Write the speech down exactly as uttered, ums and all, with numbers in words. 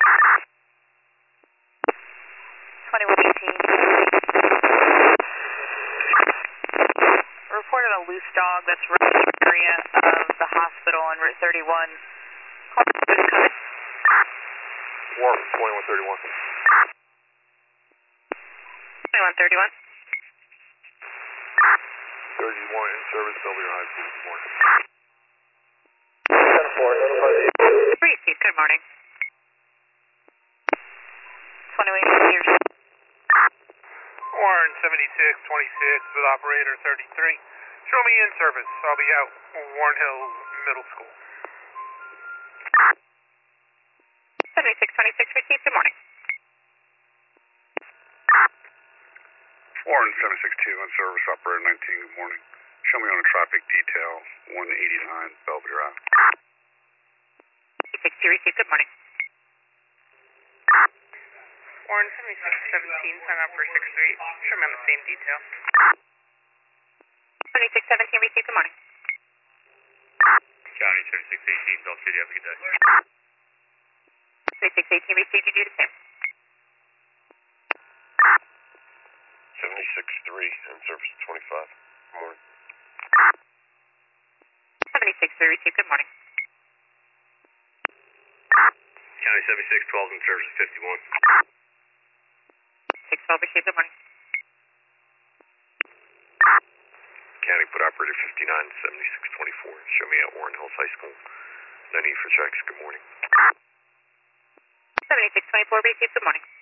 twenty-one eighteen. Reported a loose dog that's running in the area of the hospital on Route thirty-one. Warm, twenty-one thirty-one. twenty-one thirty-one. thirty-one in service, Belvedere High School. Good morning. Repeat, good morning. twenty-one eighteen. Warren seventy-six twenty-six with operator thirty-three. Show me in service. I'll be out Warren Hill Middle School. seventy-six twenty-six, repeat, good morning. Warren seventy-six two in service, operator nineteen. Good morning. Show me on a traffic detail one eighty-nine Belvedere Ave. six two, repeat, good morning. Warren seventy-six seventeen, sign up for six three. Show me on the same detail. twenty-six seventeen, repeat, good morning. County seventy-six eighteen, Bell City, have a good day. twenty-six eighteen, repeat, you do the same. seventy-six three in service twenty-five. Good morning. seventy-six three, repeat, good morning. County seventy-six twelve in service fifty-one. six twelve, repeat, good morning. County put operator fifty-nine seventy-six twenty-four. Show me at Warren Hills High School. No need for checks. Good morning. seventy-six twenty-four, repeat, good morning.